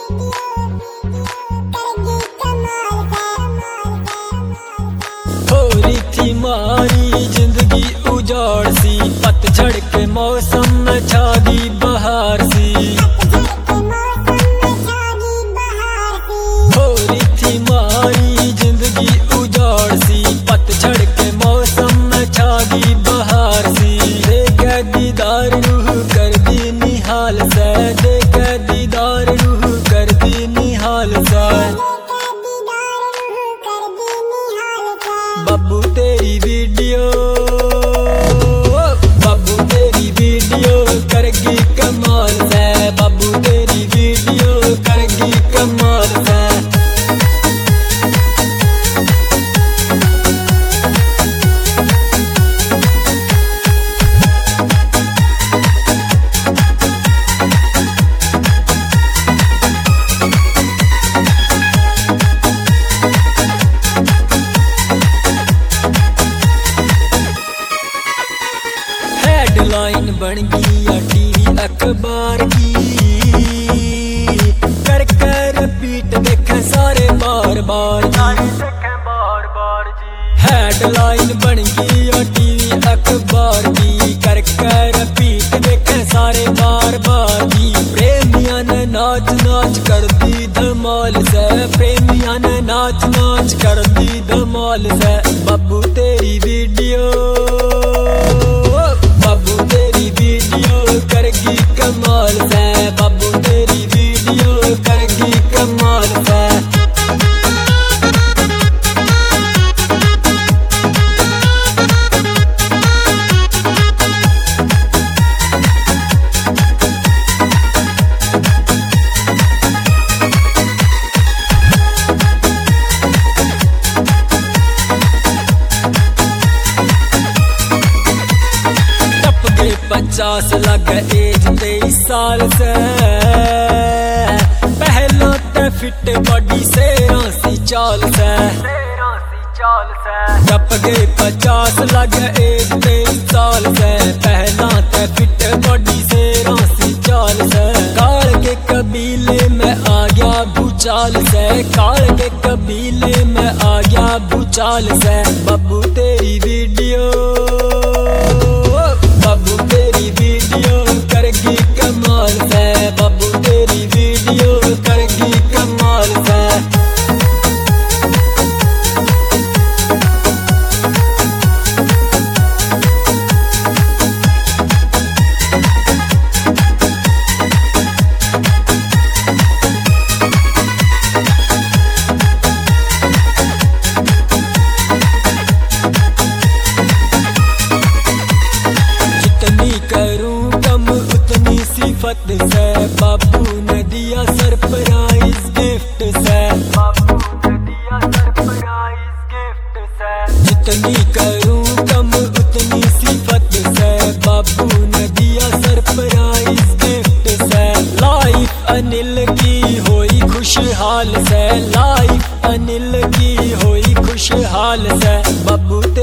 थोड़ी थी मारी जिंदगी उजाड़ सी, पतझड़ के मौसम में छागी बहार सी। थोड़ी थी मारी जिंदगी उजाड़ सी, पतझड़ के मौसम में छागी बहार सी। देखे दीदार रूह कर दी निहाल से, देखे दीदार रूह कर दी निहाल से। बब्बू तेरी वीडियो, बब्बू तेरी वीडियो करगी कमाल से, बब्बू तेरी वीडियो करगी कमाल से। हेडलाइन बन गई टीवी अखबार की, कर कर रिपीट देखे सारे बार बार हेडलाइन बन गई टीवी अखबार की, कर कर रिपीट देखे सारे बार बार जी। प्रेमिया ने नाच नाच कर दी धमाल से, प्रेमिया ने नाच नाच कर दी धमाल से। बब्बू तेरी वीडियो, बब्बू तेरी वीडियो करगी कमाल से, बब्बू तेरी वीडियो करगी कमाल से। टप गए 50 लग एज 23 साल से, पहला ते फिट बॉडी से रासी चाल से। टप गए 50 लग एज 23 साल से, पहला ते फिट बॉडी से रासी चाल से। काल के कबीले में आ गया भूचाल से, काल के कबीले में आ गया भूचाल से। बब्बू तेरी वीडियो, बब्बू तेरी वीडियो करगी कमाल से, बब्बू तेरी वीडियो करगी कमाल से। करूं कम उतनी सिफत से, बाबू ने दिया सरप्राइज गिफ्ट से। जितनी करूं कम उतनी सिफत से, बाबू ने दिया सरप्राइज गिफ्ट से। लाइफ अनिल की होई खुशहाल से, लाइफ अनिल की होई खुशहाल से। बब्बू